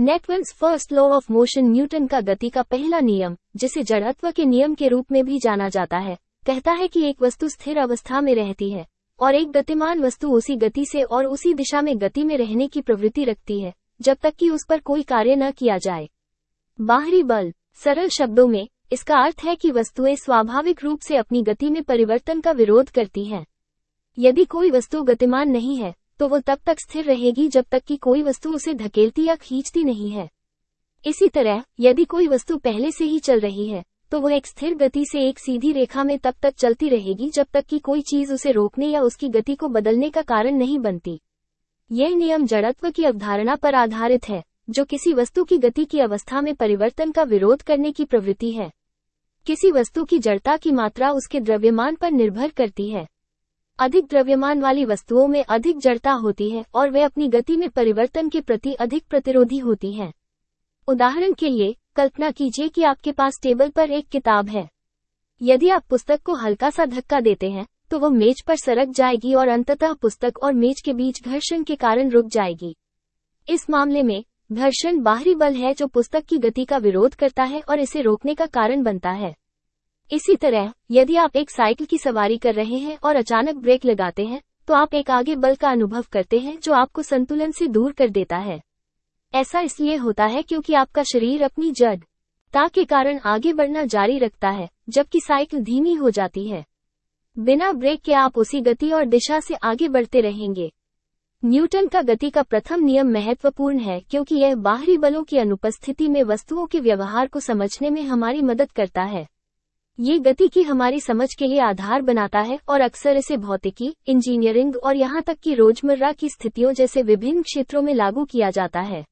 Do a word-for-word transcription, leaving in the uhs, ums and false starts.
Newton's first law of motion, Newton का गति का पहला नियम, जिसे जड़त्व के नियम के रूप में भी जाना जाता है, कहता है कि एक वस्तु स्थिर अवस्था में रहती है और एक गतिमान वस्तु उसी गति से और उसी दिशा में गति में रहने की प्रवृत्ति रखती है जब तक कि उस पर कोई कार्य न किया जाए। बाहरी बल, सरल शब्दों में इसका अर्थ है कि वस्तुएं स्वाभाविक रूप से अपनी गति में परिवर्तन का विरोध करती हैं। यदि कोई वस्तु गतिमान नहीं है तो वो तब तक स्थिर रहेगी जब तक कि कोई वस्तु उसे धकेलती या खींचती नहीं है। इसी तरह यदि कोई वस्तु पहले से ही चल रही है तो वो एक स्थिर गति से एक सीधी रेखा में तब तक चलती रहेगी जब तक कि कोई चीज उसे रोकने या उसकी गति को बदलने का कारण नहीं बनती। यह नियम जड़त्व की अवधारणा पर आधारित है, जो किसी वस्तु की गति की अवस्था में परिवर्तन का विरोध करने की प्रवृत्ति है। किसी वस्तु की जड़ता की मात्रा उसके द्रव्यमान पर निर्भर करती है। अधिक द्रव्यमान वाली वस्तुओं में अधिक जड़ता होती है और वे अपनी गति में परिवर्तन के प्रति अधिक प्रतिरोधी होती हैं। उदाहरण के लिए, कल्पना कीजिए कि आपके पास टेबल पर एक किताब है। यदि आप पुस्तक को हल्का सा धक्का देते हैं तो वो मेज पर सरक जाएगी और अंततः पुस्तक और मेज के बीच घर्षण के कारण रुक जाएगी। इस मामले में घर्षण बाहरी बल है जो पुस्तक की गति का विरोध करता है और इसे रोकने का कारण बनता है। इसी तरह यदि आप एक साइकिल की सवारी कर रहे हैं और अचानक ब्रेक लगाते हैं तो आप एक आगे बल का अनुभव करते हैं जो आपको संतुलन से दूर कर देता है। ऐसा इसलिए होता है क्योंकि आपका शरीर अपनी जड़ता के कारण आगे बढ़ना जारी रखता है जबकि साइकिल धीमी हो जाती है। बिना ब्रेक के आप उसी गति और दिशा से आगे बढ़ते रहेंगे। न्यूटन का गति का प्रथम नियम महत्वपूर्ण है क्योंकि यह बाहरी बलों की अनुपस्थिति में वस्तुओं के व्यवहार को समझने में हमारी मदद करता है। ये गति की हमारी समझ के लिए आधार बनाता है और अक्सर इसे भौतिकी, इंजीनियरिंग और यहाँ तक कि रोजमर्रा की स्थितियों जैसे विभिन्न क्षेत्रों में लागू किया जाता है।